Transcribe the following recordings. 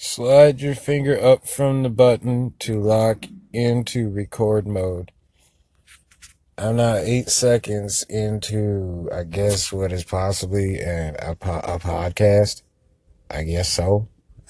Slide your finger up from the button to lock into record mode. I'm now 8 seconds into, I guess, what is possibly a podcast. I guess so.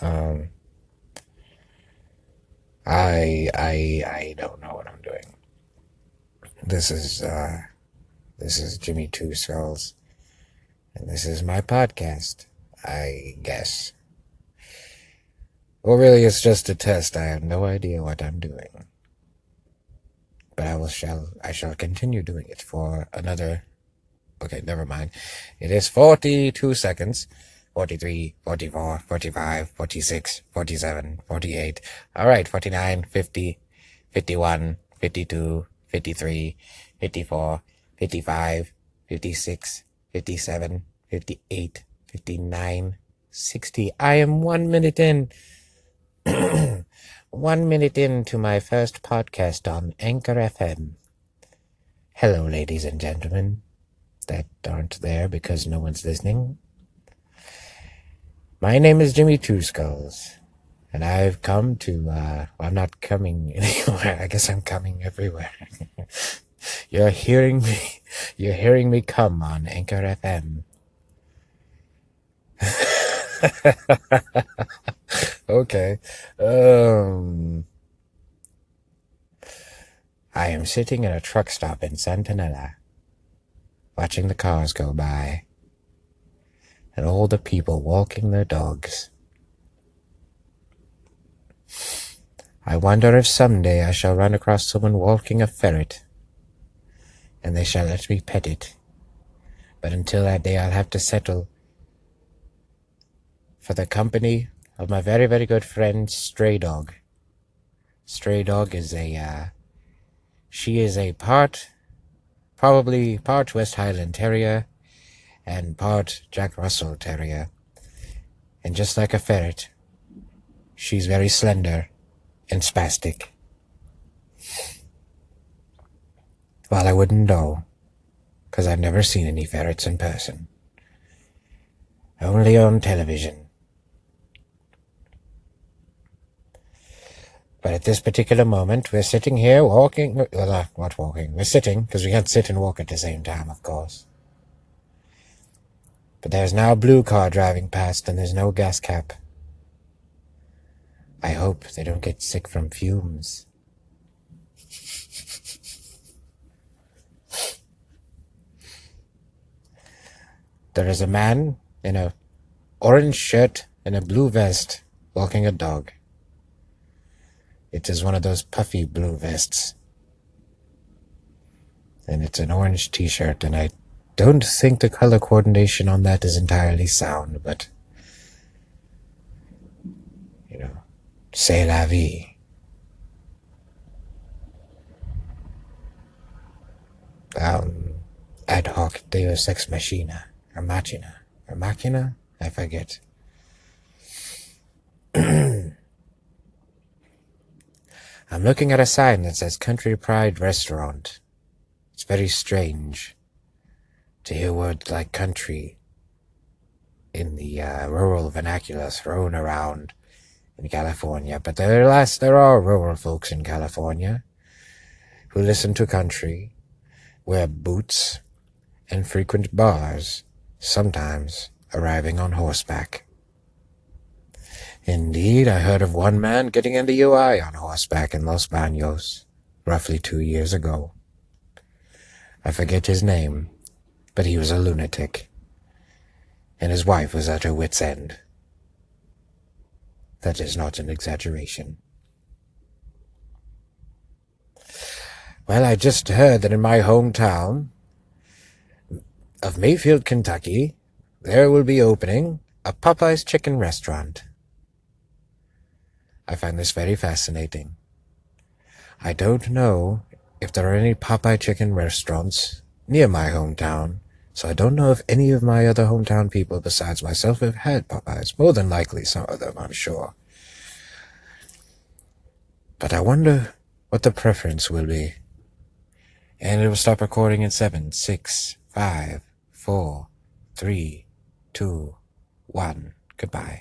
I don't know what I'm doing. This is Jimmy Two Skulls, and this is my podcast, I guess. Well, really, it's just a test. I have no idea what I'm doing. But I shall continue doing it for another. Okay, never mind. It is 42 seconds. 43, 44, 45, 46, 47, 48. All right, 49, 50, 51, 52, 53, 54, 55, 56, 57, 58, 59, 60. I am 1 minute in. 1 minute into my first podcast on Anchor FM. Hello, ladies and gentlemen that aren't there because no one's listening. My name is Jimmy Two Skulls, and I've come to, I'm not coming anywhere. I guess I'm coming everywhere. You're hearing me come on Anchor FM. Okay. I am sitting in a truck stop in Santanella, watching the cars go by, and all the people walking their dogs. I wonder if someday I shall run across someone walking a ferret, and they shall let me pet it. But until that day, I'll have to settle for the company of my very, very good friend, Stray Dog. Stray Dog is she is probably part West Highland Terrier and part Jack Russell Terrier. And just like a ferret, she's very slender and spastic. Well, I wouldn't know, because I've never seen any ferrets in person. Only on television. But at this particular moment, we're sitting here walking, well, not walking, we're sitting, because we can't sit and walk at the same time, of course. But there's now a blue car driving past, and there's no gas cap. I hope they don't get sick from fumes. There is a man in an orange shirt and a blue vest walking a dog. It is one of those puffy blue vests. And it's an orange t-shirt, and I don't think the color coordination on that is entirely sound, but, c'est la vie. Ad hoc deus ex machina, or machina, I forget. I'm looking at a sign that says Country Pride Restaurant. It's very strange to hear words like country in the rural vernacular thrown around in California. But there are rural folks in California who listen to country, wear boots, and frequent bars, sometimes arriving on horseback. Indeed, I heard of one man getting a DUI on horseback in Los Baños, roughly 2 years ago. I forget his name, but he was a lunatic, and his wife was at her wit's end. That is not an exaggeration. Well, I just heard that in my hometown of Mayfield, Kentucky, there will be opening a Popeye's Chicken restaurant. I find this very fascinating. I don't know if there are any Popeye Chicken restaurants near my hometown, so I don't know if any of my other hometown people besides myself have had Popeyes. More than likely some of them, I'm sure. But I wonder what the preference will be. And it will stop recording in 7, 6, 5, 4, 3, 2, 1. Goodbye.